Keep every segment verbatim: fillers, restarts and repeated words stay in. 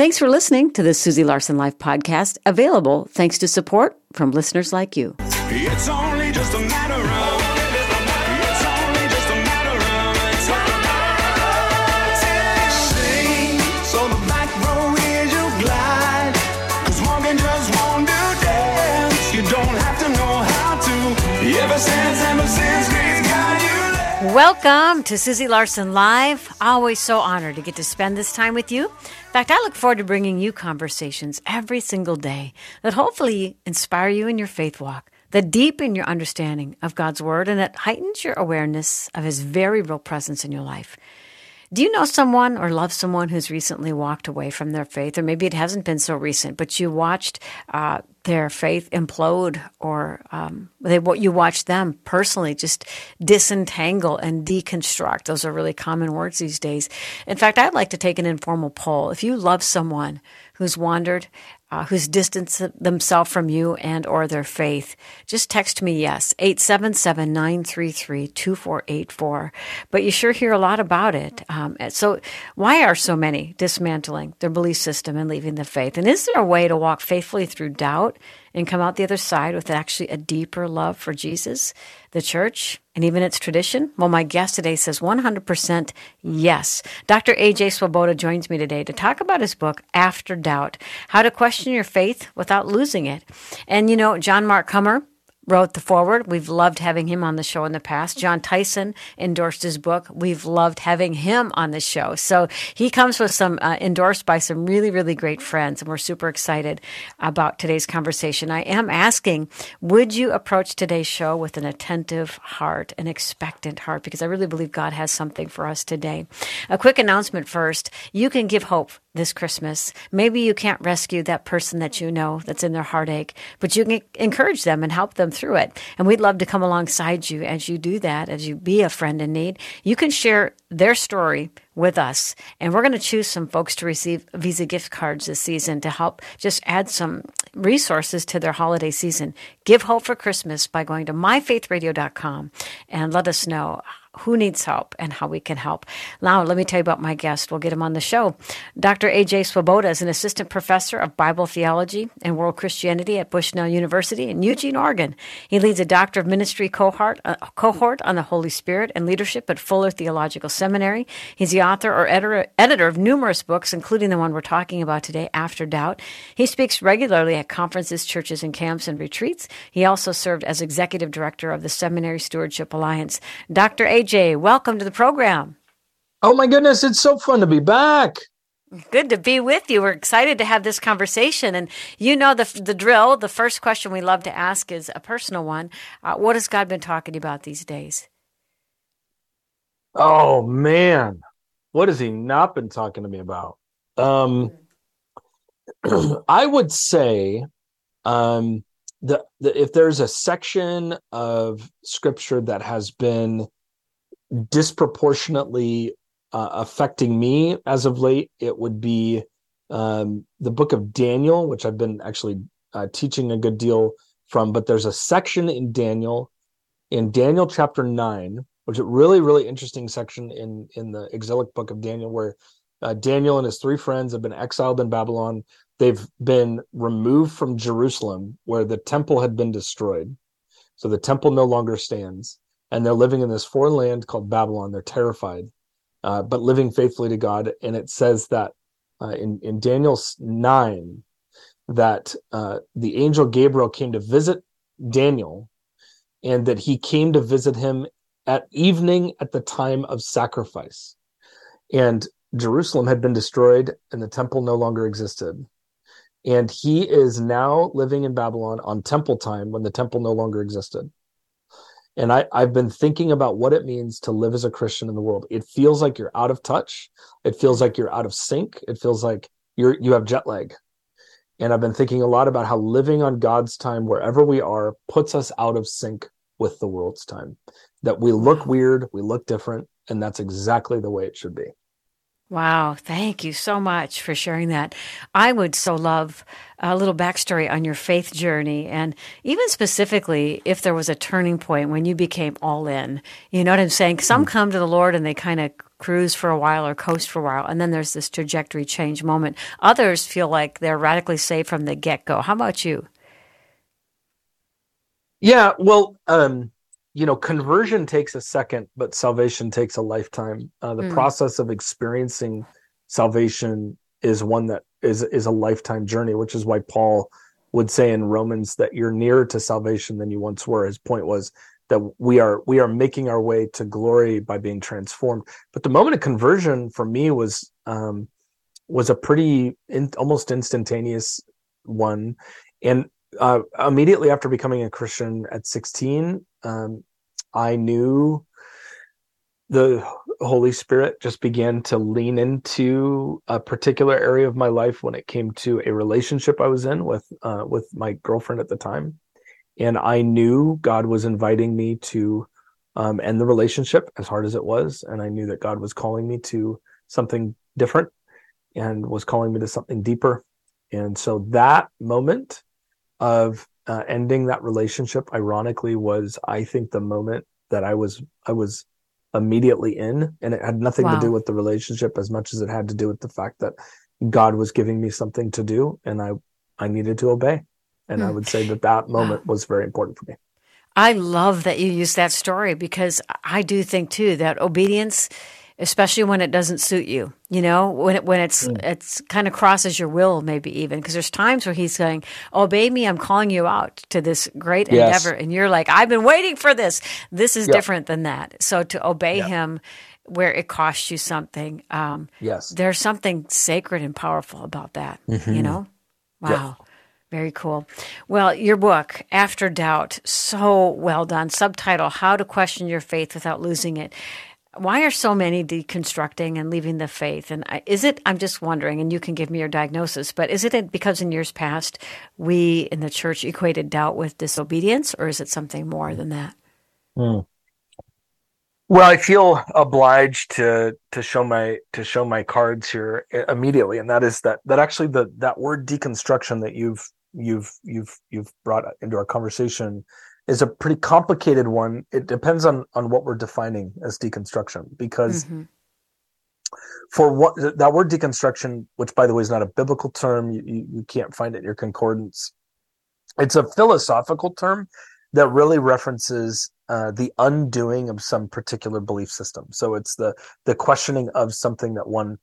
Thanks for listening to the Susie Larson Life podcast, available thanks to support from listeners like you. It's only just a matter of It's only just a matter of Sing, so the back row is you glide, 'cause walking just won't do dance. You don't have to know how to. Ever since, ever since, grace got you there. Welcome to Susie Larson Live. Always so honored to get to spend this time with you. In fact, I look forward to bringing you conversations every single day that hopefully inspire you in your faith walk, that deepen your understanding of God's Word, and that heightens your awareness of His very real presence in your life. Do you know someone or love someone who's recently walked away from their faith? Or maybe it hasn't been so recent, but you watched uh, their faith implode, or um, they, you watched them personally just disentangle and deconstruct. Those are really common words these days. In fact, I'd like to take an informal poll. If you love someone who's wandered, Uh, who's distanced themselves from you and or their faith, just text me yes, eight seven seven, nine three three, two four eight four. But you sure hear a lot about it. Um, so why are so many dismantling their belief system and leaving the faith? And is there a way to walk faithfully through doubt and come out the other side with actually a deeper love for Jesus, the church, and even its tradition? Well, my guest today says one hundred percent yes. Doctor A J Swoboda joins me today to talk about his book, After Doubt, How to Question Your Faith Without Losing It. And, you know, John Mark Comer wrote the foreword. We've loved having him on the show in the past. Jon Tyson endorsed his book. We've loved having him on the show. So he comes with some, uh, endorsed by some really, really great friends, and we're super excited about today's conversation. I am asking, would you approach today's show with an attentive heart, an expectant heart, because I really believe God has something for us today. A quick announcement first. You can give hope this Christmas. Maybe you can't rescue that person that you know that's in their heartache, but you can encourage them and help them through it. And we'd love to come alongside you as you do that, as you be a friend in need. You can share their story with us, and we're going to choose some folks to receive Visa gift cards this season to help just add some resources to their holiday season. Give hope for Christmas by going to my faith radio dot com and let us know who needs help and how we can help. Now, let me tell you about my guest. We'll get him on the show. Doctor A J Swoboda is an assistant professor of Bible theology and world Christianity at Bushnell University in Eugene, Oregon. He leads a Doctor of Ministry cohort, uh, cohort on the Holy Spirit and leadership at Fuller Theological Seminary. He's the author or editor, editor of numerous books, including the one we're talking about today, After Doubt. He speaks regularly at conferences, churches, and camps and retreats. He also served as executive director of the Seminary Stewardship Alliance. Doctor A J, welcome to the program. Oh my goodness, it's so fun to be back. Good to be with you. We're excited to have this conversation. And you know the the drill. The first question we love to ask is a personal one. Uh, what has God been talking about these days? Oh man, what has He not been talking to me about? Um, I would say um, that the, if there's a section of Scripture that has been disproportionately uh, affecting me as of late, it would be um, the book of Daniel, which I've been actually uh, teaching a good deal from. But there's a section in Daniel, in Daniel chapter nine, which is a really, really interesting section in, in the exilic book of Daniel, where uh, Daniel and his three friends have been exiled in Babylon. They've been removed from Jerusalem, where the temple had been destroyed. So the temple no longer stands. And they're living in this foreign land called Babylon. They're terrified, uh, but living faithfully to God. And it says that uh, in, in Daniel nine, that uh, the angel Gabriel came to visit Daniel, and that he came to visit him at evening at the time of sacrifice. And Jerusalem had been destroyed and the temple no longer existed. And he is now living in Babylon on temple time when the temple no longer existed. And I, I've been thinking about what it means to live as a Christian in the world. It feels like you're out of touch. It feels like you're out of sync. It feels like you're you have jet lag. And I've been thinking a lot about how living on God's time, wherever we are, puts us out of sync with the world's time. That we look weird, we look different, and that's exactly the way it should be. Wow. Thank you so much for sharing that. I would so love a little backstory on your faith journey, and even specifically if there was a turning point when you became all in. You know what I'm saying? Some come to the Lord and they kind of cruise for a while or coast for a while, and then there's this trajectory change moment. Others feel like they're radically saved from the get-go. How about you? Yeah, well, um, you know, conversion takes a second, but salvation takes a lifetime. Uh, the Mm. process of experiencing salvation is one that is is a lifetime journey, which is why Paul would say in Romans that you're nearer to salvation than you once were. His point was that we are we are making our way to glory by being transformed. But the moment of conversion for me was um, was a pretty in, almost instantaneous one, and uh, immediately after becoming a Christian at sixteen, um, I knew the Holy Spirit just began to lean into a particular area of my life when it came to a relationship I was in with uh, with my girlfriend at the time. And I knew God was inviting me to um, end the relationship, as hard as it was. And I knew that God was calling me to something different and was calling me to something deeper. And so that moment of uh, ending that relationship, ironically, was, I think, the moment that I was I was immediately in, and it had nothing Wow. to do with the relationship as much as it had to do with the fact that God was giving me something to do, and I I needed to obey. And Hmm. I would say that that moment was very important for me. I love that you use that story, because I do think too that obedience, especially when it doesn't suit you, you know, when it, when it's Mm. it's kind of crosses your will, maybe even, because there's times where he's saying, "Obey me, I'm calling you out to this great Yes. endeavor," and you're like, "I've been waiting for this. This is Yep. different than that." So to obey Yep. him where it costs you something, um, Yes. there's something sacred and powerful about that. Mhm. You know, Yep. wow. Very cool. Well, your book, After Doubt, so well done. Subtitle, How to Question Your Faith Without Losing It. Why are so many deconstructing and leaving the faith? And I- is it, I'm just wondering, and you can give me your diagnosis, but is it because in years past we in the church equated doubt with disobedience, or is it something more than that? Mm. Well, I feel obliged to to show my to show my cards here immediately, and that is that that actually the that word deconstruction that you've you've you've you've brought into our conversation is a pretty complicated one. It depends on on what we're defining as deconstruction, because Mhm. for what that word deconstruction, which by the way is not a biblical term, you, you, you can't find it in your concordance. It's a philosophical term that really references uh, the undoing of some particular belief system. So it's the the questioning of something that one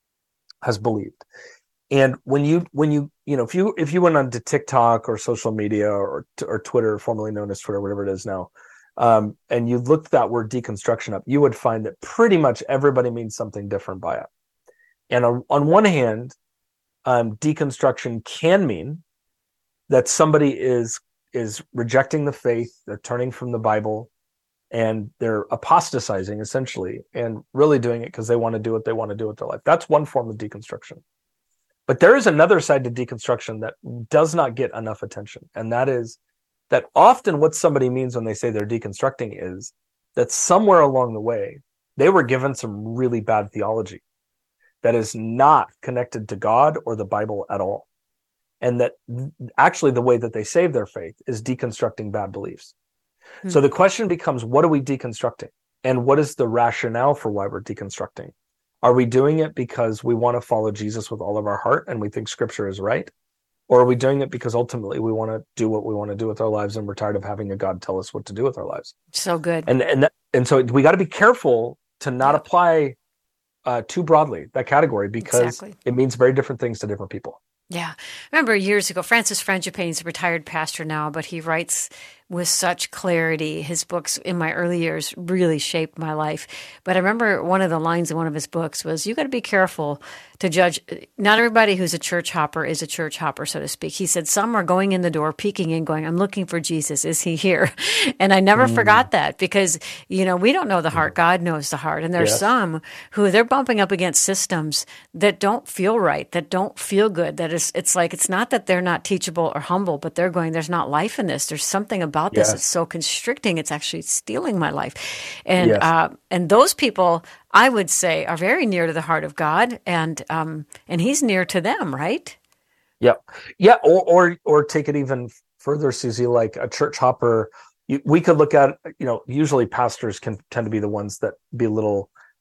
has believed. And when you when you you know if you if you went onto TikTok or social media or or Twitter, formerly known as Twitter, whatever it is now, um, and you looked that word deconstruction up, you would find that pretty much everybody means something different by it. And on, on one hand, um, deconstruction can mean that somebody is is rejecting the faith, they're turning from the Bible, and they're apostatizing essentially, and really doing it because they want to do what they want to do with their life. That's one form of deconstruction. But there is another side to deconstruction that does not get enough attention, and that is that often what somebody means when they say they're deconstructing is that somewhere along the way they were given some really bad theology that is not connected to God or the Bible at all. And that actually the way that they save their faith is deconstructing bad beliefs. Hmm. So the question becomes, what are we deconstructing? And what is the rationale for why we're deconstructing? Are we doing it because we want to follow Jesus with all of our heart and we think scripture is right? Or are we doing it because ultimately we want to do what we want to do with our lives and we're tired of having a God tell us what to do with our lives? So good. And and that, and so we got to be careful to not Yep. apply uh, too broadly that category, because Exactly. it means very different things to different people. Yeah. I remember years ago, Francis Frangipane is a retired pastor now, but he writes with such clarity. His books in my early years really shaped my life. But I remember one of the lines in one of his books was, you got to be careful to judge. Not everybody who's a church hopper is a church hopper, so to speak. He said some are going in the door, peeking in, going, I'm looking for Jesus. Is he here? And I never mm. forgot that, because, you know, we don't know the heart. God knows the heart. And there's yes. some who they're bumping up against systems that don't feel right, that don't feel good, that is, it's like, it's not that they're not teachable or humble, but they're going, there's not life in this. There's something about this. Yes. It's so constricting. It's actually stealing my life. And, yes. uh, and those people, I would say, are very near to the heart of God, and, um, and he's near to them, right? Yeah. Yeah. Or, or, or take it even further, Susie, like a church hopper, you, we could look at, you know, usually pastors can tend to be the ones that be a little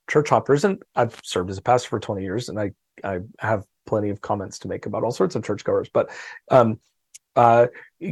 church hoppers, and I've served as a pastor for twenty years, and I I have plenty of comments to make about all sorts of churchgoers, but um, uh,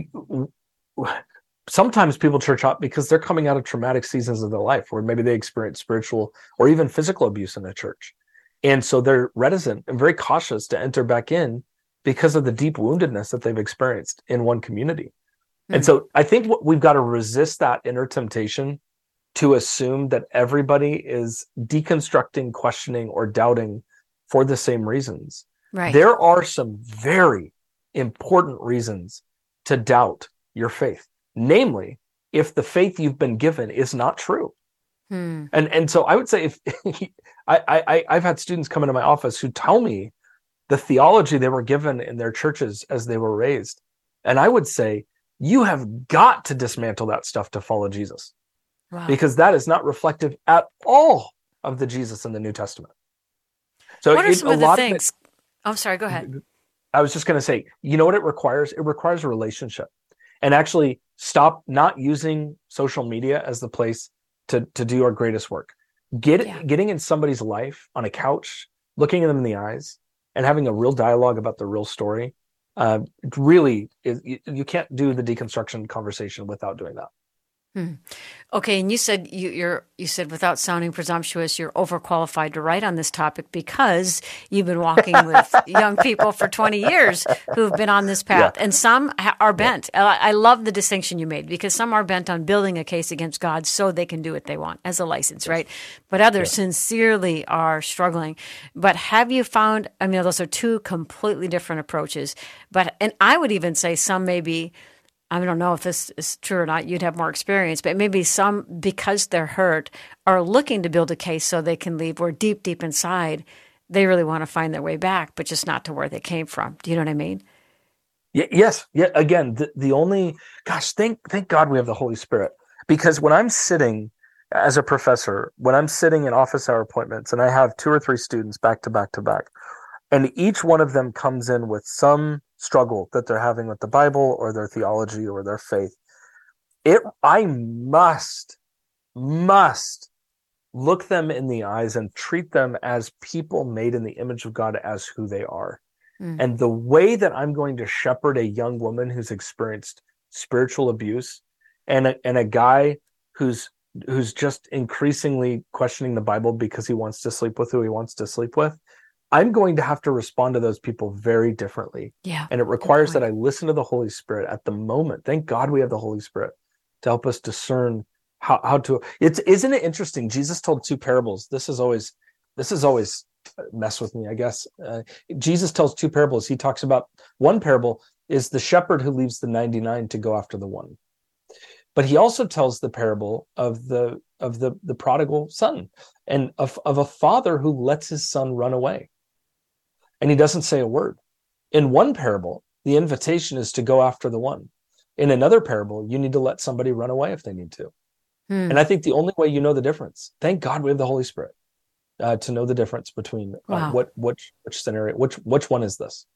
sometimes people church hop because they're coming out of traumatic seasons of their life, where maybe they experience spiritual or even physical abuse in a church, and so they're reticent and very cautious to enter back in because of the deep woundedness that they've experienced in one community. Mm-hmm. And so I think what we've got to resist that inner temptation to assume that everybody is deconstructing, questioning, or doubting for the same reasons. Right. There are some very important reasons to doubt your faith. Namely, if the faith you've been given is not true. Hmm. And and so I would say if I, I I've had students come into my office who tell me the theology they were given in their churches as they were raised. And I would say, you have got to dismantle that stuff to follow Jesus. Wow. Because that is not reflective at all of the Jesus in the New Testament. So what are it, some a of the lot things? Of it, I'm sorry, go ahead. I was just going to say, you know what it requires? It requires a relationship. And actually stop not using social media as the place to, to do our greatest work. Get yeah. Getting in somebody's life on a couch, looking at them in the eyes, and having a real dialogue about the real story, uh, really, is, you, you can't do the deconstruction conversation without doing that. Hmm. Okay, and you said you, you're you said without sounding presumptuous, you're overqualified to write on this topic because you've been walking with young people for twenty years who've been on this path, yeah. and some ha- are bent. Yeah. I, I love the distinction you made, because some are bent on building a case against God so they can do what they want as a license, yes. right? But others yeah. sincerely are struggling. But have you found? I mean, those are two completely different approaches. But and I would even say some may be. I don't know if this is true or not. You'd have more experience, but maybe some, because they're hurt, are looking to build a case so they can leave, where deep, deep inside, they really want to find their way back, but just not to where they came from. Do you know what I mean? Y- yes. Yeah. Again, the, the only, gosh, thank, thank God we have the Holy Spirit, because when I'm sitting as a professor, when I'm sitting in office hour appointments and I have two or three students back to back to back, and each one of them comes in with some struggle that they're having with the Bible or their theology or their faith, it I must, must look them in the eyes and treat them as people made in the image of God, as who they are. Mm. And the way that I'm going to shepherd a young woman who's experienced spiritual abuse, and a, and a guy who's who's just increasingly questioning the Bible because he wants to sleep with who he wants to sleep with, I'm going to have to respond to those people very differently. Yeah. And it requires that I listen to the Holy Spirit at the moment. Thank God we have the Holy Spirit to help us discern how, how to, it's, isn't it interesting? Jesus told two parables. This is always, this is always mess with me, I guess. Uh, Jesus tells two parables. He talks about, one parable is the shepherd who leaves the ninety-nine to go after the one. But he also tells the parable of the, of the, the prodigal son, and of, of a father who lets his son run away. And he doesn't say a word. In one parable, the invitation is to go after the one. In another parable, you need to let somebody run away if they need to. Hmm. And I think the only way you know the difference, thank God we have the Holy Spirit uh, to know the difference between uh, wow. what which which scenario, which which one is this?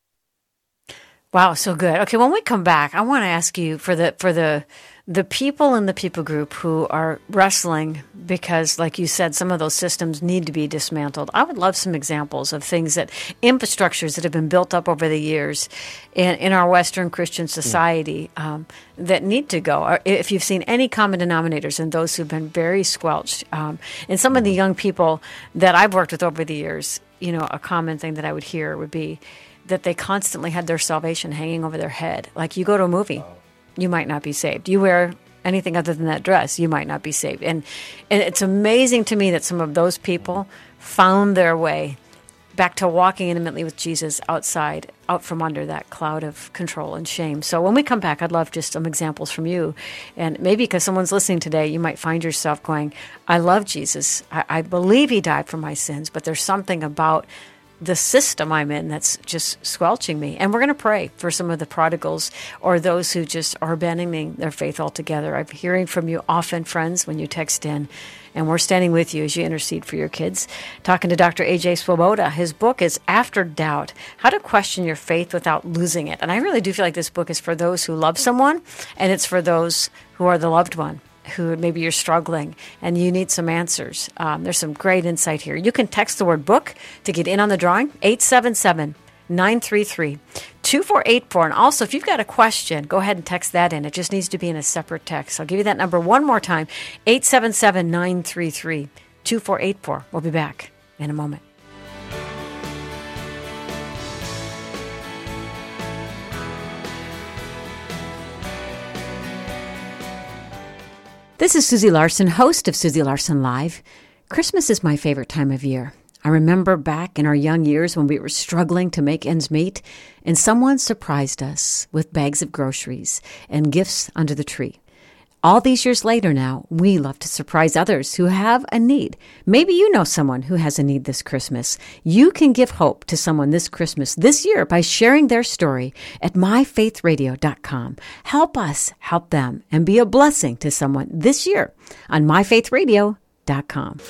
Wow, so good. Okay, when we come back, I want to ask you for the for the the people in the people group who are wrestling because, like you said, some of those systems need to be dismantled. I would love some examples of things that, infrastructures that have been built up over the years in, in our Western Christian society um, that need to go. Or if you've seen any common denominators in those who've been very squelched. Um, and some of the young people that I've worked with over the years, you know, a common thing that I would hear would be that they constantly had their salvation hanging over their head. Like, you go to a movie, you might not be saved. You wear anything other than that dress, you might not be saved. And and it's amazing to me that some of those people found their way back to walking intimately with Jesus outside, out from under that cloud of control and shame. So when we come back, I'd love just some examples from you. And maybe because someone's listening today, you might find yourself going, I love Jesus. I, I believe he died for my sins, but there's something about the system I'm in that's just squelching me. And we're going to pray for some of the prodigals or those who just are abandoning their faith altogether. I'm hearing from you often, friends, when you text in, and we're standing with you as you intercede for your kids. Talking to Doctor A J Swoboda. His book is After Doubt, How to Question Your Faith Without Losing It. And I really do feel like this book is for those who love someone, and it's for those who are the loved one. who maybe you're struggling and you need some answers. Um, there's some great insight here. You can text the word book to get in on the drawing, eight seven seven, nine three three, two four eight four. And also, if you've got a question, go ahead and text that in. It just needs to be in a separate text. I'll give you that number one more time, eight seven seven, nine three three, two four eight four. We'll be back in a moment. This is Susie Larson, host of Susie Larson Live. Christmas is my favorite time of year. I remember back in our young years when we were struggling to make ends meet, and someone surprised us with bags of groceries and gifts under the tree. All these years later now, we love to surprise others who have a need. Maybe you know someone who has a need this Christmas. You can give hope to someone this Christmas, this year, by sharing their story at my faith radio dot com. Help us help them and be a blessing to someone this year on my faith radio dot com.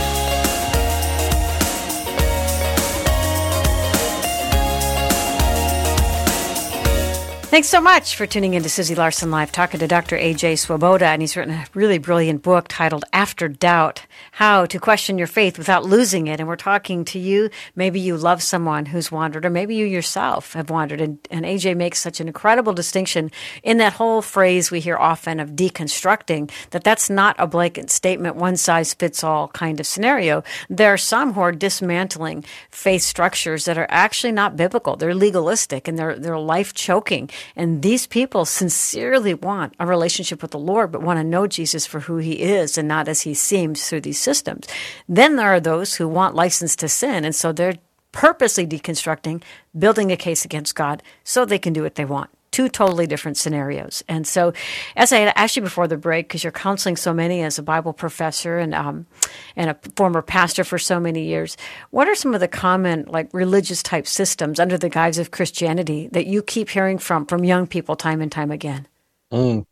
Thanks so much for tuning in to Susie Larson Live, talking to Doctor A J Swoboda, and he's written a really brilliant book titled After Doubt, How to Question Your Faith Without Losing It. And we're talking to you. Maybe you love someone who's wandered, or maybe you yourself have wandered. And, and A J makes such an incredible distinction in that whole phrase we hear often of deconstructing, that that's not a blanket statement, one-size-fits-all kind of scenario. There are some who are dismantling faith structures that are actually not biblical. They're legalistic, and they're, they're life-choking. And these people sincerely want a relationship with the Lord, but want to know Jesus for who he is and not as he seems through these systems. Then there are those who want license to sin, and so they're purposely deconstructing, building a case against God so they can do what they want. Two totally different scenarios. And so, as I had asked you before the break, because you're counseling so many as a Bible professor and um, and a former pastor for so many years, what are some of the common, like, religious type systems under the guise of Christianity that you keep hearing from from young people time and time again? Mm.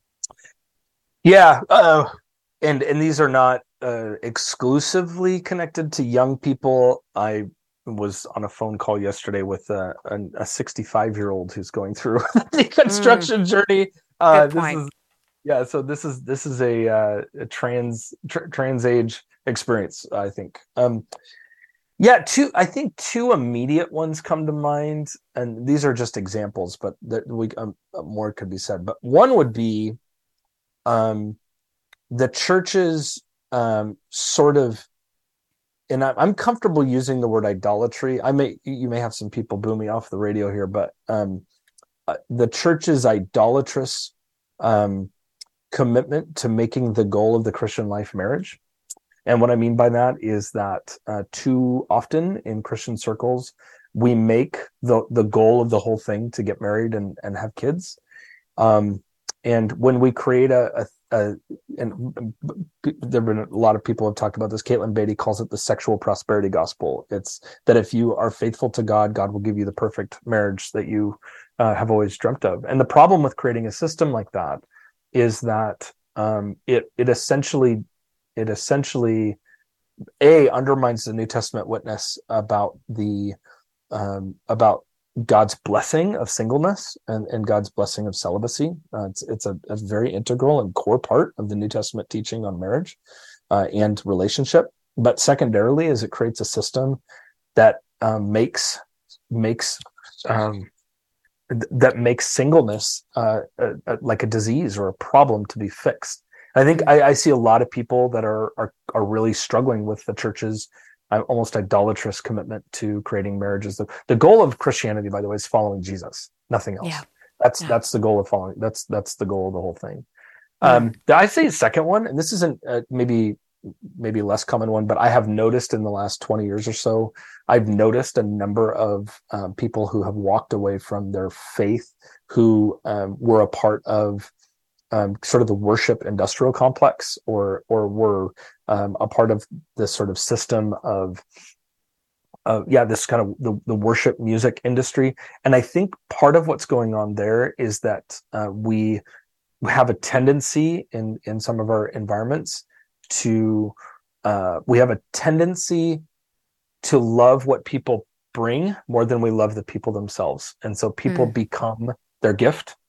Yeah, uh, and and these are not uh, exclusively connected to young people. I was on a phone call yesterday with a, a sixty-five-year-old who's going through the deconstruction mm. journey. Uh, Good point. This is, yeah, so this is this is a, uh, a trans tr- trans age experience, I think. Um, yeah, two. I think two immediate ones come to mind, and these are just examples, but that we um, more could be said. But one would be um, the church's um, sort of. And I'm comfortable using the word idolatry. I may, you may have some people boo me off the radio here, but um, uh, the church's idolatrous um, commitment to making the goal of the Christian life marriage. And what I mean by that is that uh, too often in Christian circles, we make the the goal of the whole thing to get married and, and have kids. Um, and when we create a, a Uh, and there have been a lot of people have talked about this. Caitlin Beatty calls it the sexual prosperity gospel. It's that if you are faithful to God, God will give you the perfect marriage that you uh, have always dreamt of. And the problem with creating a system like that is that um, it it essentially it essentially a undermines the New Testament witness about the um, about God's blessing of singleness and, and God's blessing of celibacy. Uh, it's it's a, a very integral and core part of the New Testament teaching on marriage uh, and relationship. But secondarily, is it creates a system that um, makes makes um, th- that makes singleness uh, a, a, like a disease or a problem to be fixed. I think I, I see a lot of people that are are are really struggling with the church's almost idolatrous commitment to creating marriages. The, the goal of Christianity, by the way, is following Jesus, nothing else. Yeah. That's yeah. that's the goal of following. That's that's the goal of the whole thing. Yeah. Um, I say the second one, and this isn't uh, maybe maybe less common one, but I have noticed in the last twenty years or so, I've noticed a number of um, people who have walked away from their faith, who um, were a part of Um, sort of the worship industrial complex, or or were um, a part of this sort of system of, uh, yeah, this kind of the, the worship music industry. And I think part of what's going on there is that uh, we have a tendency in in some of our environments to uh, we have a tendency to love what people bring more than we love the people themselves, and so people mm. become their gift.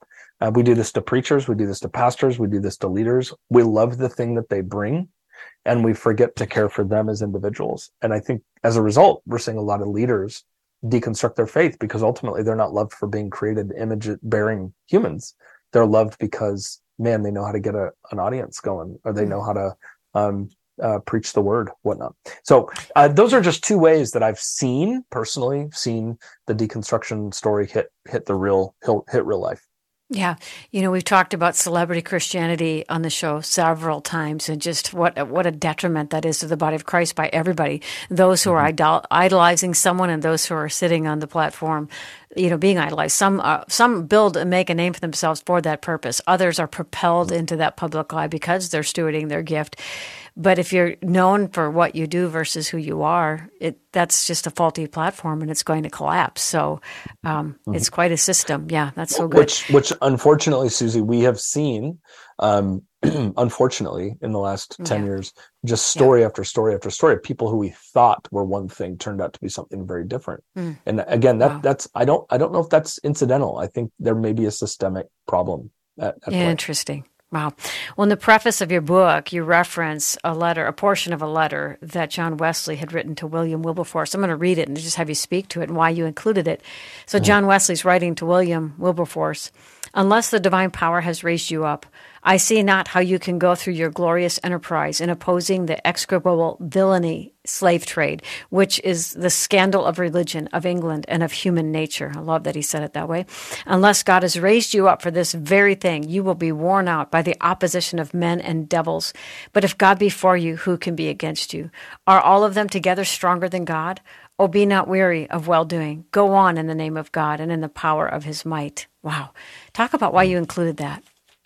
Uh, we do this to preachers. We do this to pastors. We do this to leaders. We love the thing that they bring, and we forget to care for them as individuals. And I think as a result, we're seeing a lot of leaders deconstruct their faith because ultimately they're not loved for being created image-bearing humans. They're loved because, man, they know how to get a, an audience going, or they know how to um, uh, preach the word, whatnot. So uh, those are just two ways that I've seen, personally, seen the deconstruction story hit hit the real hit, hit real life. Yeah. You know, we've talked about celebrity Christianity on the show several times, and just what what a detriment that is to the body of Christ by everybody. Those who mm-hmm. are idol- idolizing someone and those who are sitting on the platform, you know, being idolized. Some uh, some build and make a name for themselves for that purpose. Others are propelled mm-hmm. into that public eye because they're stewarding their gift. But if you're known for what you do versus who you are, it that's just a faulty platform, and it's going to collapse. So um, mm-hmm. it's quite a system. Yeah, that's so good. Which, which unfortunately, Susie, we have seen, um, unfortunately, in the last ten yeah. years, just story yeah. after story after story of people who we thought were one thing turned out to be something very different. Mm. And again, that wow. that's I don't I don't know if that's incidental. I think there may be a systemic problem at, at play. Interesting. Wow. Well, in the preface of your book, you reference a letter, a portion of a letter that John Wesley had written to William Wilberforce. I'm going to read it and just have you speak to it and why you included it. So mm-hmm. John Wesley's writing to William Wilberforce, "Unless the divine power has raised you up, I see not how you can go through your glorious enterprise in opposing the execrable villainy slave trade, which is the scandal of religion, of England, and of human nature." I love that he said it that way. "Unless God has raised you up for this very thing, you will be worn out by the opposition of men and devils. But if God be for you, who can be against you? Are all of them together stronger than God? Oh, be not weary of well-doing. Go on in the name of God and in the power of his might." Wow. Talk about why you included that.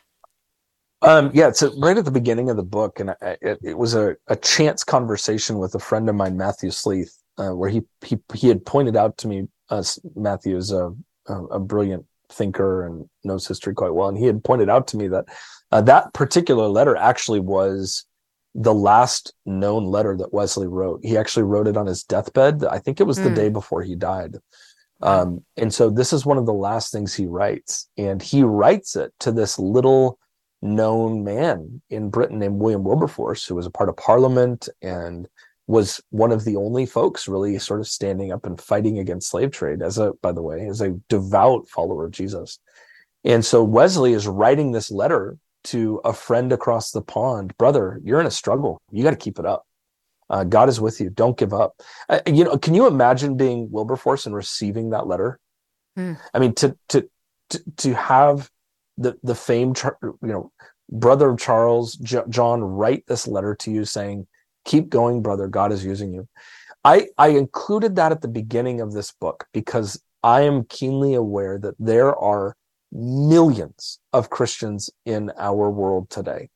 Um, yeah, so right at the beginning of the book, and I, it, it was a, a chance conversation with a friend of mine, Matthew Sleeth, uh, where he, he he had pointed out to me, uh, Matthew is a, a, a brilliant thinker and knows history quite well, and he had pointed out to me that uh, that particular letter actually was the last known letter that Wesley wrote. He actually wrote it on his deathbed. I think it was mm. the day before he died. Um, and so this is one of the last things he writes, and he writes it to this little known man in Britain named William Wilberforce, who was a part of Parliament and was one of the only folks really sort of standing up and fighting against slave trade, as a, by the way, as a devout follower of Jesus. And so Wesley is writing this letter to a friend across the pond. Brother, you're in a struggle. You got to keep it up. Uh, God is with you. Don't give up. Uh, you know, can you imagine being Wilberforce and receiving that letter? Mm. I mean, to to to to have the the famed, you know, brother of Charles J- John write this letter to you saying, "Keep going, brother. God is using you." I I included that at the beginning of this book because I am keenly aware that there are millions of Christians in our world today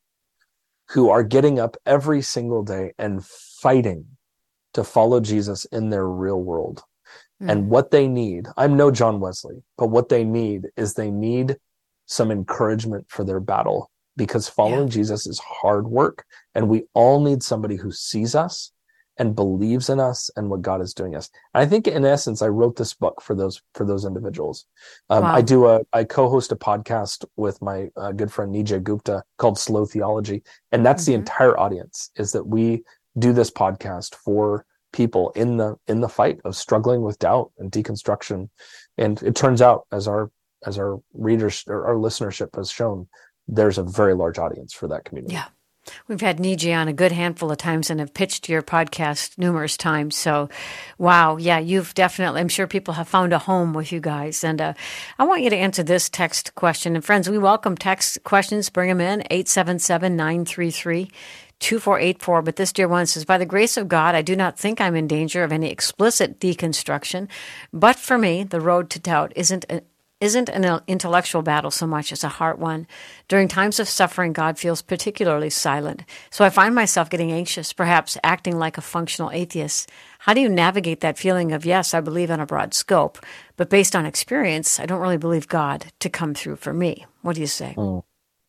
who are getting up every single day and fighting to follow Jesus in their real world. Mm. And what they need, I'm no John Wesley, but what they need is they need some encouragement for their battle, because following yeah. Jesus is hard work. And we all need somebody who sees us and believes in us and what God is doing us. And I think in essence, I wrote this book for those, for those individuals. Um, wow. I do a, I co-host a podcast with my uh, good friend Nijay Gupta called Slow Theology. And that's mm-hmm. the entire audience, is that we do this podcast for people in the, in the fight of struggling with doubt and deconstruction. And it turns out, as our, as our readers or our listenership has shown, there's a very large audience for that community. Yeah. We've had Nijay on a good handful of times and have pitched your podcast numerous times. So, wow, yeah, you've definitely, I'm sure people have found a home with you guys. And uh, I want you to answer this text question. And friends, we welcome text questions. Bring them in, eight seven seven, nine three three, two four eight four. But this dear one says, "By the grace of God, I do not think I'm in danger of any explicit deconstruction. But for me, the road to doubt isn't a isn't an intellectual battle so much as a heart one. During times of suffering, God feels particularly silent. So I find myself getting anxious, perhaps acting like a functional atheist. How do you navigate that feeling of, yes, I believe in a broad scope, but based on experience, I don't really believe God to come through for me?" What do you say? Mm.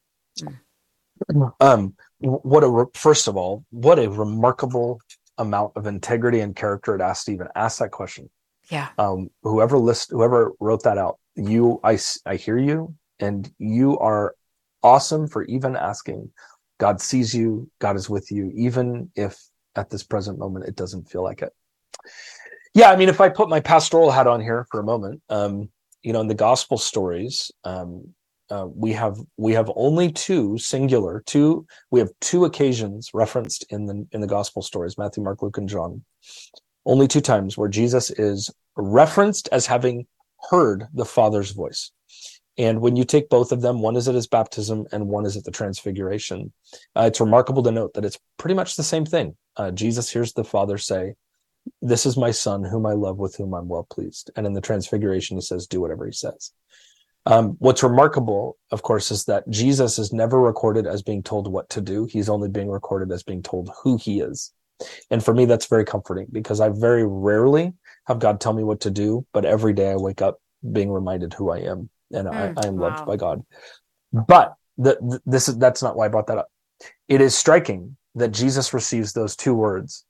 Mm. Um, what a, first of all, what a remarkable amount of integrity and character it asks to even ask that question. Yeah. Um, whoever list, whoever wrote that out, you, I, I hear you, And you are awesome for even asking. God sees you. God is with you, even if at this present moment it doesn't feel like it. Yeah, I mean, if I put my pastoral hat on here for a moment, um, you know, in the gospel stories, um, uh, we have we have only two singular two. We have two occasions referenced in the in the gospel stories: Matthew, Mark, Luke, and John. Only two times where Jesus is referenced as having heard the Father's voice. And when you take both of them, one is at his baptism and one is at the transfiguration. Uh, it's remarkable to note that it's pretty much the same thing. Uh, Jesus hears the Father say, "This is my Son, whom I love, with whom I'm well pleased." And in the transfiguration, he says, "Do whatever he says." Um, what's remarkable, of course, is that Jesus is never recorded as being told what to do. He's only being recorded as being told who he is. And for me, that's very comforting, because I very rarely have God tell me what to do, but every day I wake up being reminded who I am, and mm, I, I am wow. loved by God. But the, the, this is that's not why I brought that up. It is striking that Jesus receives those two words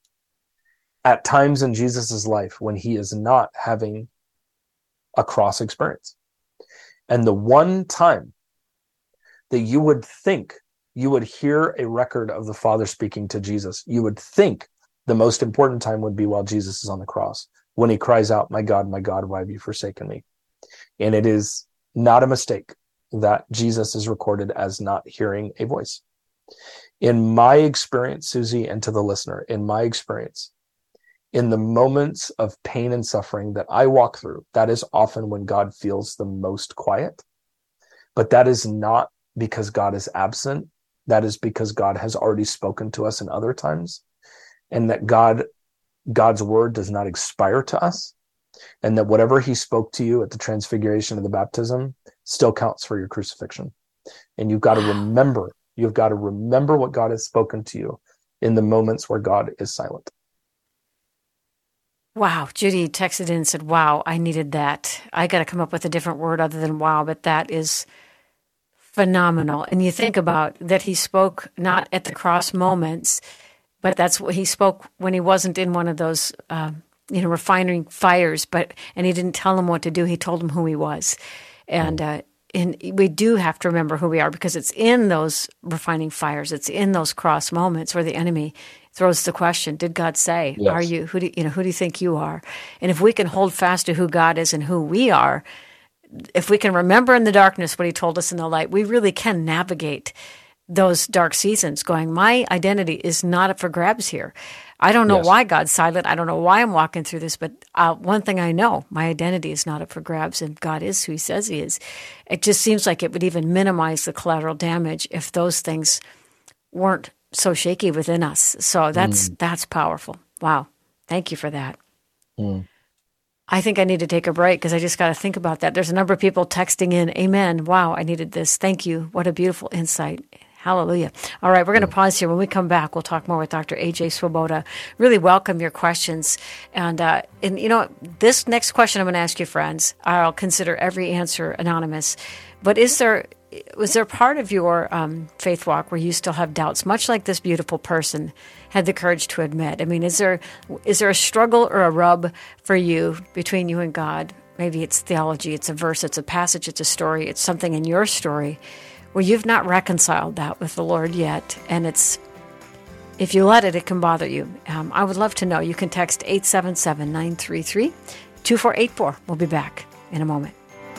at times in Jesus's life when he is not having a cross experience. And the one time that you would think you would hear a record of the Father speaking to Jesus, you would think the most important time would be while Jesus is on the cross, when he cries out, "My God, my God, why have you forsaken me?" And it is not a mistake that Jesus is recorded as not hearing a voice. In my experience, Susie, and to the listener, in my experience, in the moments of pain and suffering that I walk through, that is often when God feels the most quiet. But that is not because God is absent. That is because God has already spoken to us in other times, and that God, God's word does not expire to us, and that whatever he spoke to you at the transfiguration of the baptism still counts for your crucifixion. And you've got to remember, you've got to remember what God has spoken to you in the moments where God is silent. Wow. Judy texted in and said, "Wow, I needed that. I got to come up with a different word other than wow, but that is phenomenal." And you think about that he spoke not at the cross moments, but that's what he spoke when he wasn't in one of those, um, you know, refining fires, but, and he didn't tell him what to do. He told him who he was. And, uh, and we do have to remember who we are, because it's in those refining fires. It's in those cross moments where the enemy throws the question, did God say, yes. Are you, who do you know, who do you think you are? And if we can hold fast to who God is and who we are, if we can remember in the darkness what he told us in the light, we really can navigate those dark seasons going, my identity is not up for grabs here. I don't know yes. why God's silent. I don't know why I'm walking through this, but uh, one thing I know, my identity is not up for grabs, and God is who he says he is. It just seems like it would even minimize the collateral damage if those things weren't so shaky within us. So that's mm. that's powerful. Wow. Thank you for that. Mm. I think I need to take a break because I just got to think about that. There's a number of people texting in, amen. Wow, I needed this. Thank you. What a beautiful insight. Hallelujah. All right, we're going to pause here. When we come back, we'll talk more with Doctor A J Swoboda. Really welcome your questions. And, uh, and you know, this next question I'm going to ask you, friends, I'll consider every answer anonymous. But is there, was there part of your um, faith walk where you still have doubts, much like this beautiful person had the courage to admit? I mean, is there is there a struggle or a rub for you between you and God? Maybe it's theology, it's a verse, it's a passage, it's a story, it's something in your story where you've not reconciled that with the Lord yet, and it's, if you let it, it can bother you. Um, I would love to know. You can text eight seven seven, nine three three, two four eight four. We'll be back in a moment.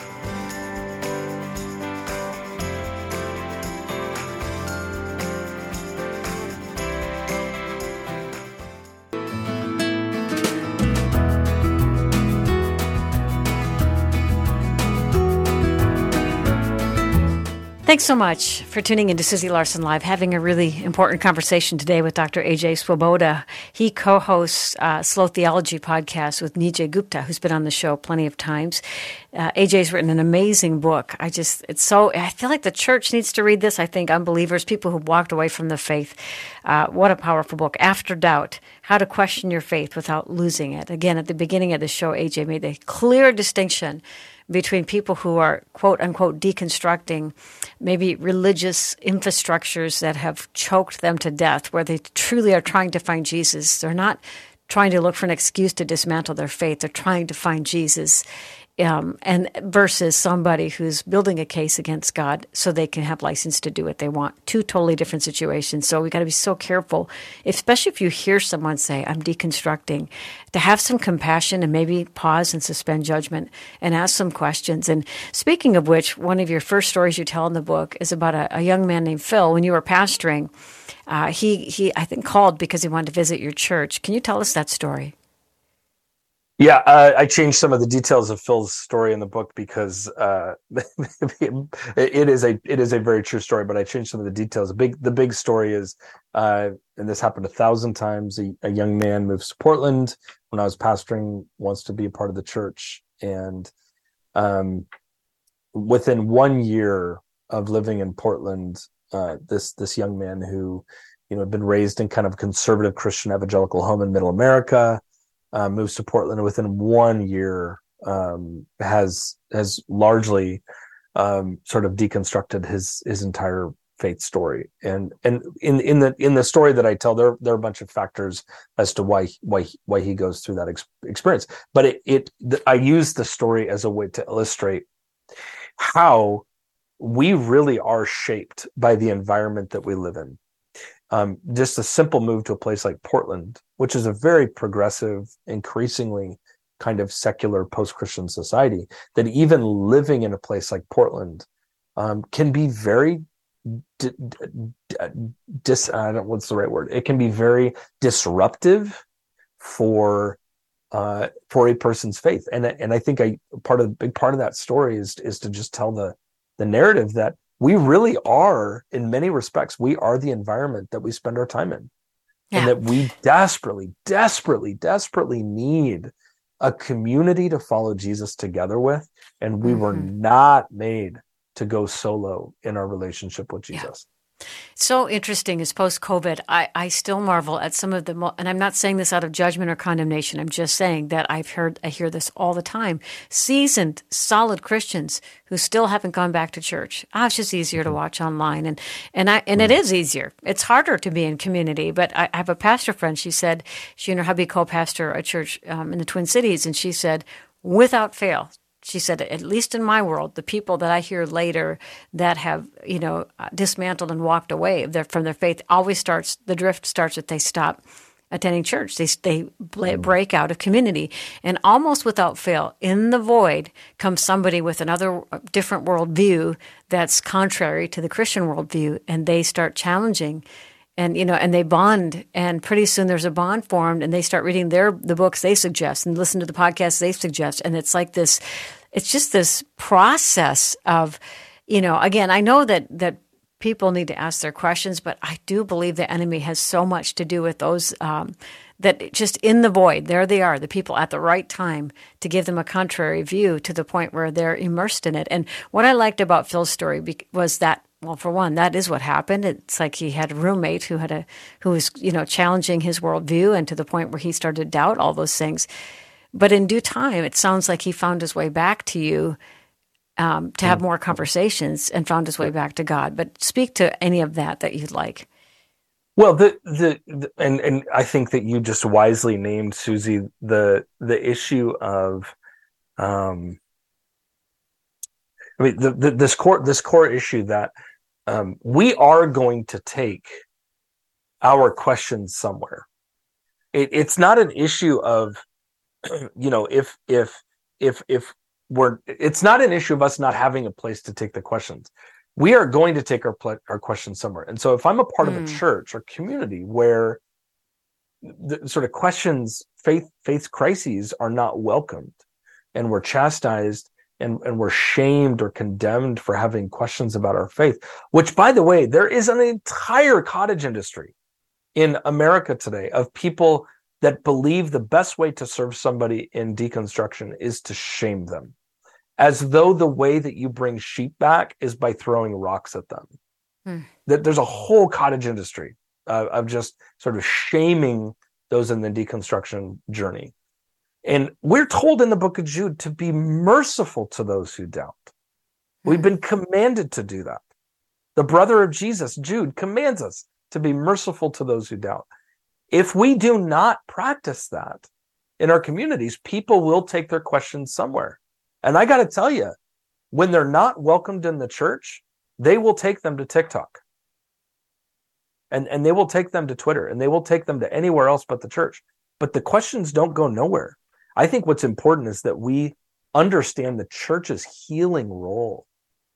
Thanks so much for tuning into Susie Larson Live, having a really important conversation today with Doctor A J Swoboda. He co-hosts uh, Slow Theology podcast with Nijay Gupta, who's been on the show plenty of times. Uh, A J's written an amazing book. I just, it's so, I feel like the church needs to read this. I think unbelievers, people who walked away from the faith. Uh, what a powerful book. After Doubt, How to Question Your Faith Without Losing It. Again, at the beginning of the show, A J made a clear distinction between people who are, quote unquote, deconstructing maybe religious infrastructures that have choked them to death, where they truly are trying to find Jesus. They're not trying to look for an excuse to dismantle their faith. They're trying to find Jesus Um, and versus somebody who's building a case against God so they can have license to do what they want. Two totally different situations. So we got to be so careful, especially if you hear someone say, I'm deconstructing, to have some compassion and maybe pause and suspend judgment and ask some questions. And speaking of which, one of your first stories you tell in the book is about a, a young man named Phil. When you were pastoring, uh, he, he, I think, called because he wanted to visit your church. Can you tell us that story? Yeah, uh, I changed some of the details of Phil's story in the book because uh, it is a it is a very true story. But I changed some of the details. The big the big story is, uh, and this happened a thousand times. A, a young man moves to Portland when I was pastoring, wants to be a part of the church, and um, within one year of living in Portland, uh, this this young man who, you know, had been raised in kind of a conservative Christian evangelical home in Middle America. Uh, moves to Portland, and within one year um, has has largely um, sort of deconstructed his his entire faith story. And and in in the in the story that I tell, there there are a bunch of factors as to why why why he goes through that ex- experience. But it it I use the story as a way to illustrate how we really are shaped by the environment that we live in. Um, just a simple move to a place like Portland, which is a very progressive, increasingly kind of secular post-Christian society, that even living in a place like Portland um, can be very di- di- dis. I don't. What's the right word? It can be very disruptive for uh, for a person's faith, and and I think I part of the big part of that story is is to just tell the the narrative that we really are, in many respects, we are the environment that we spend our time in. Yeah. And that we desperately, desperately, desperately need a community to follow Jesus together with. And we mm-hmm. were not made to go solo in our relationship with Jesus. Yeah. So interesting is post-COVID, I, I still marvel at some of the, mo- and I'm not saying this out of judgment or condemnation. I'm just saying that I've heard, I hear this all the time. Seasoned, solid Christians who still haven't gone back to church. Ah, it's just easier to watch online. And, and I, and it is easier. It's harder to be in community, but I, I have a pastor friend. She said, she and her hubby co-pastor a church um, in the Twin Cities. And she said, without fail, she said, at least in my world, the people that I hear later that have, you know, dismantled and walked away from their faith always starts, the drift starts that they stop attending church. They they break out of community. And almost without fail, in the void comes somebody with another different worldview that's contrary to the Christian worldview, and they start challenging. And, you know, and they bond, and pretty soon there's a bond formed, and they start reading their the books they suggest and listen to the podcasts they suggest. And it's like this, it's just this process of, you know, again, I know that that people need to ask their questions, but I do believe the enemy has so much to do with those um, that just in the void, there they are, the people at the right time to give them a contrary view to the point where they're immersed in it. And what I liked about Phil's story was that, well, for one, that is what happened. It's like he had a roommate who had a who was, you know, challenging his worldview, and to the point where he started to doubt all those things. But in due time, it sounds like he found his way back to you um, to have more conversations, and found his way back to God. But speak to any of that that you'd like. Well, the, the the and and I think that you just wisely named, Susie, the the issue of, um, I mean, the, the this core this core issue that. Um, we are going to take our questions somewhere. It, it's not an issue of, you know, if if if if we're. It's not an issue of us not having a place to take the questions. We are going to take our our questions somewhere. And so, if I'm a part mm. of a church or community where the sort of questions, faith faith crises are not welcomed, and we're chastised. And, and we're shamed or condemned for having questions about our faith, which, by the way, there is an entire cottage industry in America today of people that believe the best way to serve somebody in deconstruction is to shame them, as though the way that you bring sheep back is by throwing rocks at them. Hmm. That there's a whole cottage industry uh, of just sort of shaming those in the deconstruction journey. And we're told in the book of Jude to be merciful to those who doubt. We've been commanded to do that. The brother of Jesus, Jude, commands us to be merciful to those who doubt. If we do not practice that in our communities, people will take their questions somewhere. And I got to tell you, when they're not welcomed in the church, they will take them to TikTok. And, and they will take them to Twitter, and they will take them to anywhere else but the church. But the questions don't go nowhere. I think what's important is that we understand the church's healing role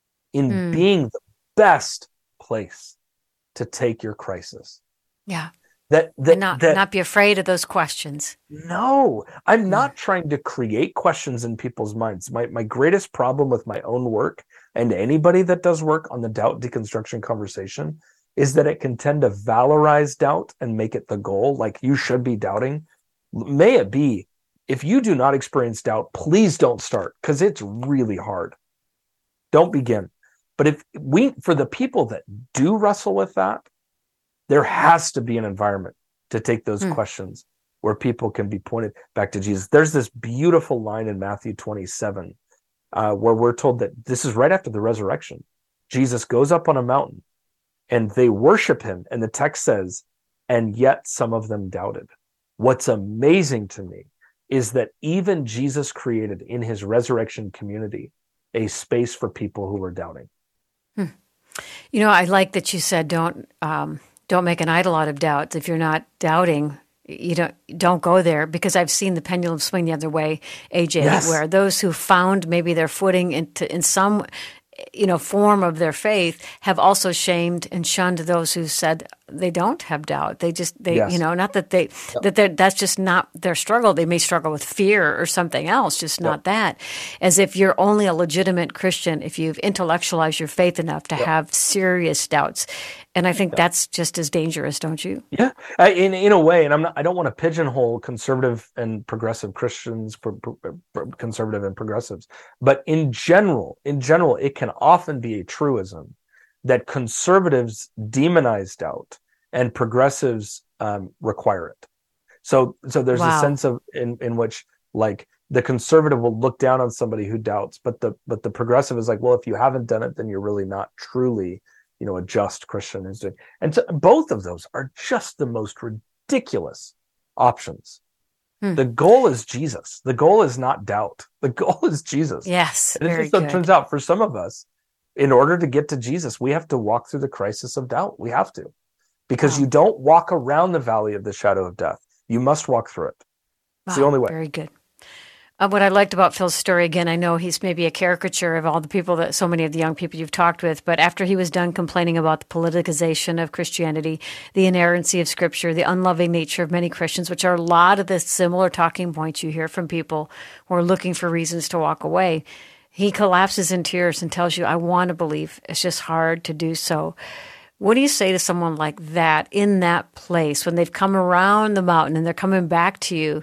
in mm. being the best place to take your crisis. Yeah. That, that, and not, that, not be afraid of those questions. No, I'm Mm. not trying to create questions in people's minds. My, my greatest problem with my own work, and anybody that does work on the doubt deconstruction conversation, is that it can tend to valorize doubt and make it the goal. Like, you should be doubting. May it be, if you do not experience doubt, please don't start, because it's really hard. Don't begin. But if we, for the people that do wrestle with that, there has to be an environment to take those mm. questions where people can be pointed back to Jesus. There's this beautiful line in Matthew twenty-seven uh, where we're told that this is right after the resurrection. Jesus goes up on a mountain and they worship him. And the text says, and yet some of them doubted. What's amazing to me is that even Jesus created in his resurrection community a space for people who were doubting. Hmm. You know, I like that you said don't um, don't make an idol out of doubts. If you're not doubting, you don't don't go there, because I've seen the pendulum swing the other way, A J, Yes. where those who found maybe their footing into in some you know form of their faith have also shamed and shunned those who said they don't have doubt. They just they Yes. you know not that they Yep. that they're, that's just not their struggle. They may struggle with fear or something else, just not Yep. that. As if you're only a legitimate Christian if you've intellectualized your faith enough to Yep. have serious doubts. And I think that's just as dangerous, don't you? Yeah, I, in in a way, and I'm not. I don't want to pigeonhole conservative and progressive Christians, pro, pro, pro, conservative and progressives, but in general, in general, it can often be a truism that conservatives demonize doubt and progressives um, require it. So, so there's Wow. a sense of in in which, like, the conservative will look down on somebody who doubts, but the but the progressive is like, well, if you haven't done it, then you're really not truly, you know, a just Christian who's doing. And so both of those are just the most ridiculous options. Hmm. The goal is Jesus. The goal is not doubt. The goal is Jesus. Yes, And very it just good. turns out for some of us, in order to get to Jesus, we have to walk through the crisis of doubt. We have to, because Wow. you don't walk around the valley of the shadow of death. You must walk through it. It's the Wow, only way. Very good. Uh, what I liked about Phil's story, again, I know he's maybe a caricature of all the people that so many of the young people you've talked with, but after he was done complaining about the politicization of Christianity, the inerrancy of Scripture, the unloving nature of many Christians, which are a lot of the similar talking points you hear from people who are looking for reasons to walk away, he collapses in tears and tells you, I want to believe. It's just hard to do so. What do you say to someone like that in that place when they've come around the mountain and they're coming back to you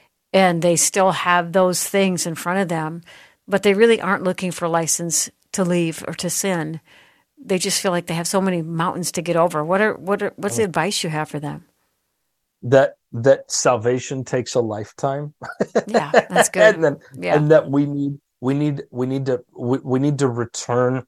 and they still have those things in front of them, but they really aren't looking for license to leave or to sin? They just feel like they have so many mountains to get over. What are what are what's the advice you have for them? That that salvation takes a lifetime. Yeah, that's good. and then Yeah. and that we need we need we need to we, we need to return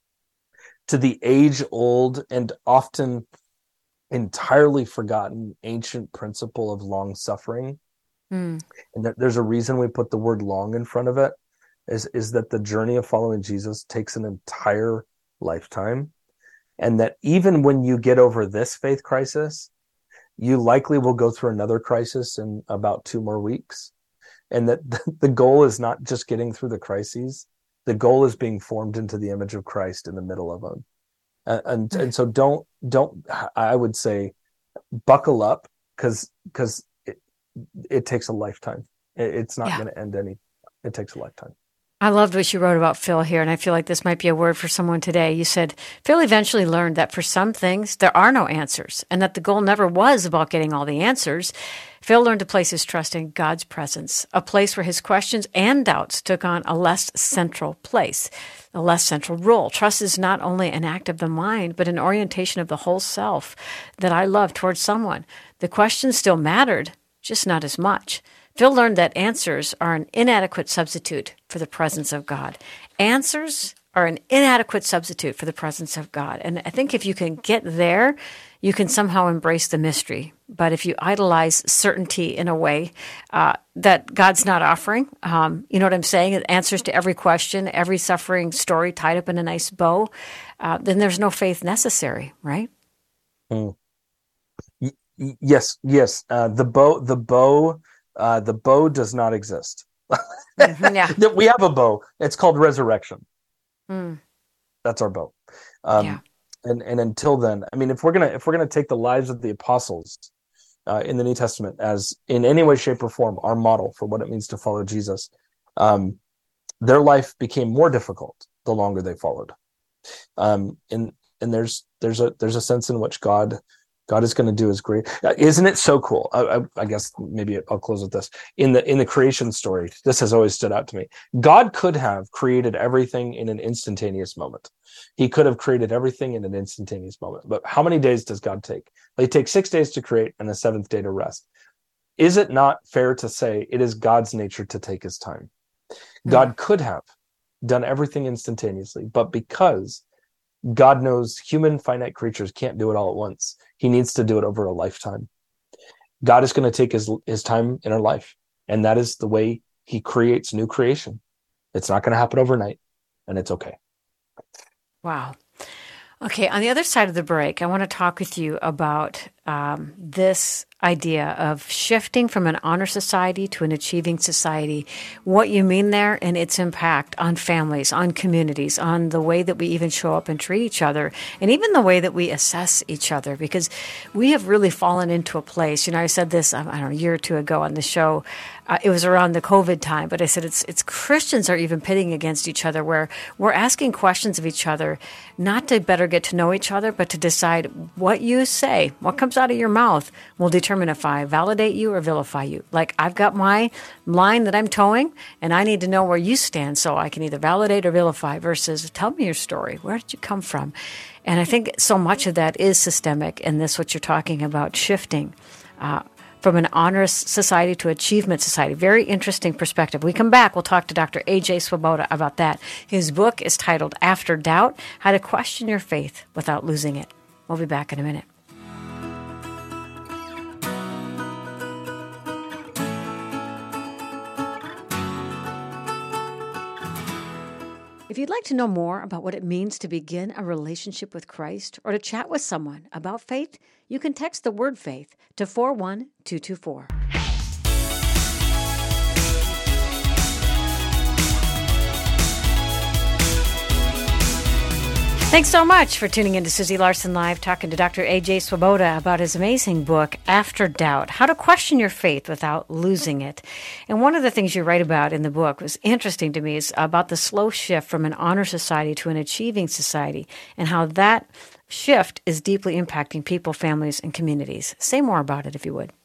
to the age old and often entirely forgotten ancient principle of long suffering. Mm. And that there's a reason we put the word long in front of it, is is that the journey of following Jesus takes an entire lifetime. And that even when you get over this faith crisis, you likely will go through another crisis in about two more weeks. And that the goal is not just getting through the crises. The goal is being formed into the image of Christ in the middle of them. And, and, and so don't, don't, I would say, buckle up, because, because it, it takes a lifetime. It, it's not Yeah. going to end any, it takes a lifetime. I loved what you wrote about Phil here, and I feel like this might be a word for someone today. You said, Phil eventually learned that for some things, there are no answers, and that the goal never was about getting all the answers. Phil learned to place his trust in God's presence, a place where his questions and doubts took on a less central place, a less central role. Trust is not only an act of the mind, but an orientation of the whole self that I love towards someone. The questions still mattered, just not as much. Phil learned that answers are an inadequate substitute for the presence of God. Answers are an inadequate substitute for the presence of God. And I think if you can get there, you can somehow embrace the mystery. But if you idolize certainty in a way uh, that God's not offering, um, you know what I'm saying? Answers to every question, every suffering story tied up in a nice bow, uh, then there's no faith necessary, right? Mm. Y- y- yes, yes. Uh, the bow, the bow, uh, the bow does not exist. Mm-hmm, yeah. We have a bow. It's called resurrection. Mm. That's our bow. Um, Yeah. And and until then, I mean, if we're gonna if we're gonna take the lives of the apostles uh, in the New Testament as in any way, shape, or form our model for what it means to follow Jesus, um, their life became more difficult the longer they followed. Um, and and there's there's a there's a sense in which God God is going to do his great. Isn't it so cool? I, I, I guess maybe I'll close with this. In the in the creation story, this has always stood out to me. God could have created everything in an instantaneous moment. He could have created everything in an instantaneous moment. But how many days does God take? He takes six days to create and a seventh day to rest. Is it not fair to say it is God's nature to take his time? Mm. God could have done everything instantaneously, but because God knows human finite creatures can't do it all at once, he needs to do it over a lifetime. God is going to take his, his time in our life, and that is the way he creates new creation. It's not going to happen overnight, and it's okay. Wow. Okay, on the other side of the break, I want to talk with you about um, this idea of shifting from an honor society to an achieving society, what you mean there, and its impact on families, on communities, on the way that we even show up and treat each other, and even the way that we assess each other, because we have really fallen into a place. You know, I said this, I don't know, a year or two ago on the show. Uh, it was around the COVID time, but I said it's it's Christians are even pitting against each other, where we're asking questions of each other, not to better get to know each other, but to decide what you say, what comes out of your mouth will determine if I validate you or vilify you. Like, I've got my line that I'm towing, and I need to know where you stand so I can either validate or vilify, versus tell me your story. Where did you come from? And I think so much of that is systemic in this, what you're talking about, shifting uh, from an honors society to achievement society. Very interesting perspective. We come back, we'll talk to Doctor A J Swoboda about that. His book is titled After Doubt, How to Question Your Faith Without Losing It. We'll be back in a minute. If you'd like to know more about what it means to begin a relationship with Christ, or to chat with someone about faith, you can text the word faith to four one two two four. Thanks so much for tuning in to Susie Larson Live, talking to Doctor A J Swoboda about his amazing book, After Doubt, How to Question Your Faith Without Losing It. And one of the things you write about in the book was interesting to me is about the slow shift from an honor society to an achieving society, and how that shift is deeply impacting people, families, and communities. Say more about it, if you would.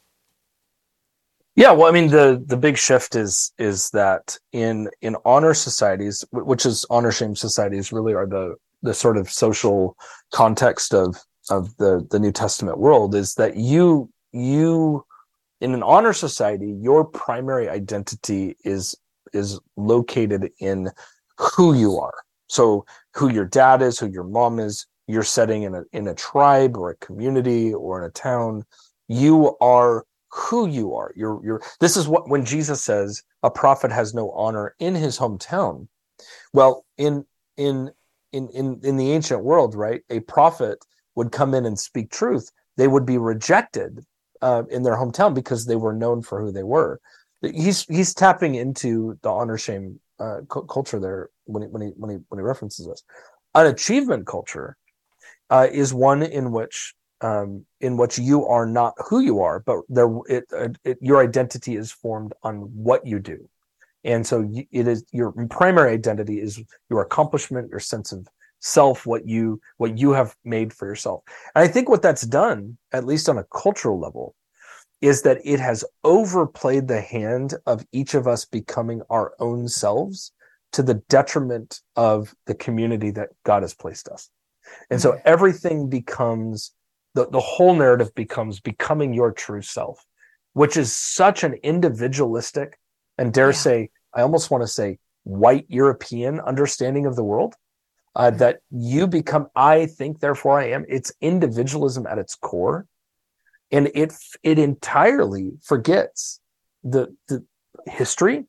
Yeah, well, I mean, the the big shift is is that in in honor societies, which is honor shame societies, really are the the sort of social context of of the the New Testament world, is that you you in an honor society, your primary identity is is located in who you are. So who your dad is, who your mom is, you're setting in a in a tribe or a community or in a town. You are who you are. You're you're this is what, when Jesus says a prophet has no honor in his hometown. Well, in in In, in, in the ancient world, right, a prophet would come in and speak truth. They would be rejected uh, in their hometown because they were known for who they were. He's he's tapping into the honor shame uh, cu- culture there when he when he when he when he references this. An achievement culture uh, is one in which um, in which you are not who you are, but there it, it your identity is formed on what you do. And so it is your primary identity is your accomplishment, your sense of self, what you what you have made for yourself. And I think what that's done, at least on a cultural level, is that it has overplayed the hand of each of us becoming our own selves to the detriment of the community that God has placed us. And so everything becomes, the, the whole narrative becomes becoming your true self, which is such an individualistic and dare yeah. say, I almost want to say white European understanding of the world. uh, that you become, I think, therefore I am. It's individualism at its core. And it it entirely forgets the, the history,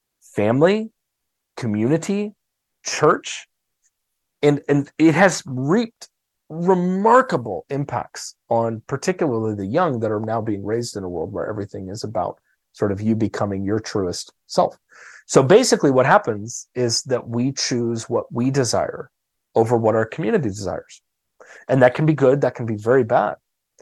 family, community, church, and, and it has reaped remarkable impacts on particularly the young that are now being raised in a world where everything is about sort of you becoming your truest self. So basically what happens is that we choose what we desire over what our community desires. And that can be good, that can be very bad.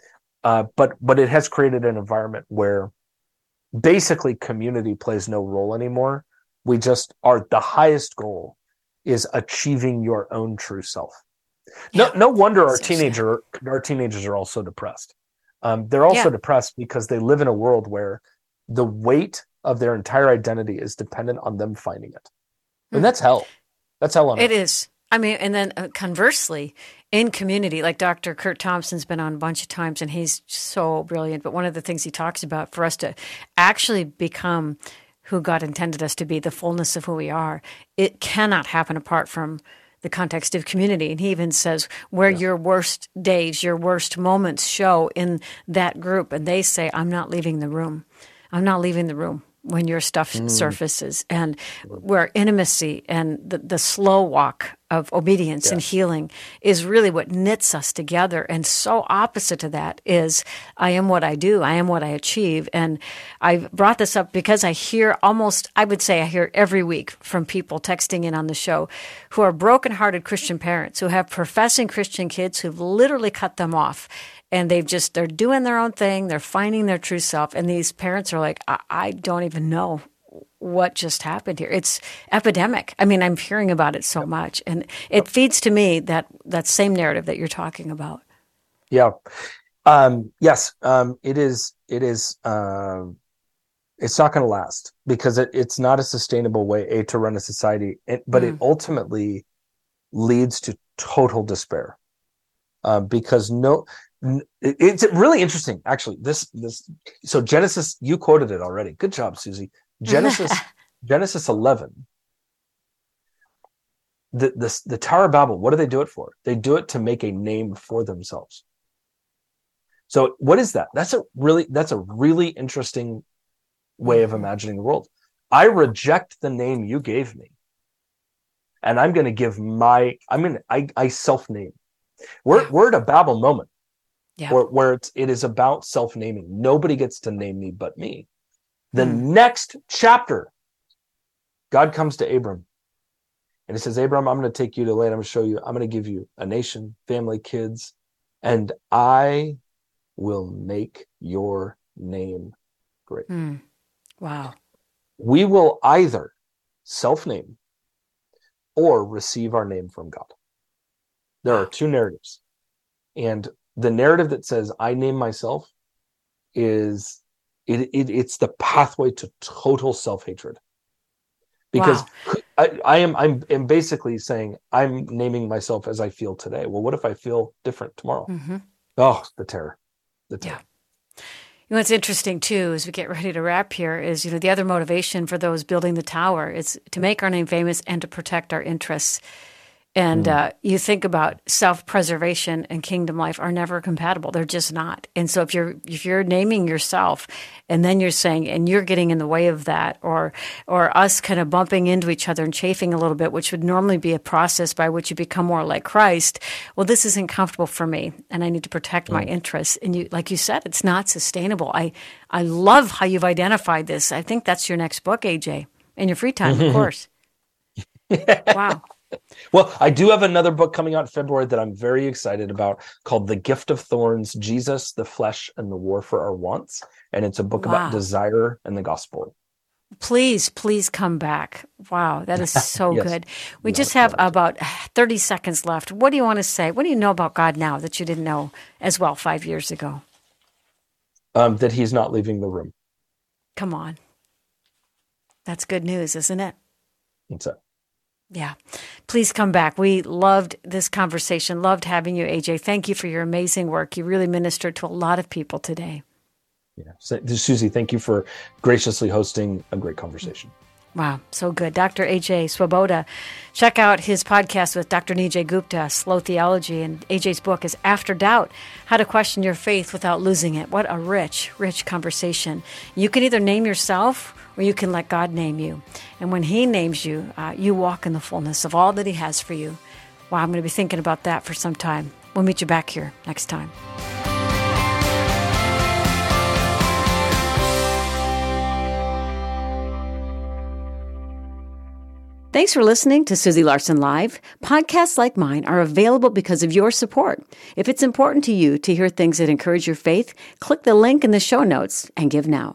Uh, but but it has created an environment where basically community plays no role anymore. We just are, the highest goal is achieving your own true self. No, Yeah. no wonder our So sad. teenager, our teenagers are also depressed. Um, they're also Yeah. depressed because they live in a world where the weight of their entire identity is dependent on them finding it, and Hmm. that's hell. That's hell on It earth. is. I mean, and then uh, conversely, in community, like Doctor Kurt Thompson's been on a bunch of times, and he's so brilliant. But one of the things he talks about for us to actually become who God intended us to be, the fullness of who we are, it cannot happen apart from the context of community. And he even says where your worst days, your worst moments show in that group. And they say, I'm not leaving the room. I'm not leaving the room when your stuff surfaces. And where intimacy and the, the slow walk of obedience and healing is really what knits us together. And so opposite to that is I am what I do. I am what I achieve. And I brought this up because I hear almost, I would say I hear every week from people texting in on the show who are brokenhearted Christian parents who have professing Christian kids who've literally cut them off. And they've just, they're doing their own thing. They're finding their true self. And these parents are like, I, I don't even know what just happened here. It's epidemic. I mean, I'm hearing about it so much. And it feeds to me that, that same narrative that you're talking about. Yeah. Um, yes. Um, it is, it is, um, it's not going to last because it, it's not a sustainable way a, to run a society, it, but Mm. it ultimately leads to total despair. Uh, because no, n- it- it's really interesting, actually. This, this, so Genesis, you quoted it already. Good job, Susie. Genesis, Genesis eleven. The, the the Tower of Babel. What do they do it for? They do it to make a name for themselves. So what is that? That's a really that's a really interesting way of imagining the world. I reject the name you gave me, and I'm going to give my. I'm going. I I self name. We're Yeah. we're at a Babel moment Yeah. where where it's, it is about self naming. Nobody gets to name me but me. The Hmm. next chapter, God comes to Abram and he says, Abram, I'm going to take you to land. I'm going to show you. I'm going to give you a nation, family, kids, and I will make your name great. Hmm. Wow. We will either self-name or receive our name from God. There are two narratives. And the narrative that says, I name myself is it, it it's the pathway to total self-hatred. Because Wow. I, I am I'm, I'm basically saying I'm naming myself as I feel today. Well, what if I feel different tomorrow? Mm-hmm. Oh, the terror. The terror. You know, what's interesting too, as we get ready to wrap here, is, you know, the other motivation for those building the tower is to make our name famous and to protect our interests. And uh, you think about self-preservation and kingdom life are never compatible. They're just not. And so if you're if you're naming yourself and then you're saying, and you're getting in the way of that, or or us kind of bumping into each other and chafing a little bit, which would normally be a process by which you become more like Christ. Well, this isn't comfortable for me, and I need to protect my interests. And you, like you said, it's not sustainable. I I love how you've identified this. I think that's your next book, A J, in your free time, of course. Wow. Well, I do have another book coming out in February that I'm very excited about called The Gift of Thorns, Jesus, the Flesh, and the War for Our Wants. And it's a book Wow. about desire and the gospel. Please, please come back. Wow, that is so Yes. good. We Love just it, have love it. about thirty seconds left. What do you want to say? What do you know about God now that you didn't know as well five years ago? Um, that he's not leaving the room. Come on. That's good news, isn't it? That's it. Yeah. Please come back. We loved this conversation, loved having you, A J. Thank you for your amazing work. You really ministered to a lot of people today. Yeah. So, Susie, thank you for graciously hosting a great conversation. Wow, so good. Doctor A J Swoboda. Check out his podcast with Doctor Nijay Gupta, Slow Theology, and A J's book is After Doubt, How to Question Your Faith Without Losing It. What a rich, rich conversation. You can either name yourself or you can let God name you. And when he names you, uh, you walk in the fullness of all that he has for you. Wow, I'm going to be thinking about that for some time. We'll meet you back here next time. Thanks for listening to Susie Larson Live. Podcasts like mine are available because of your support. If it's important to you to hear things that encourage your faith, click the link in the show notes and give now.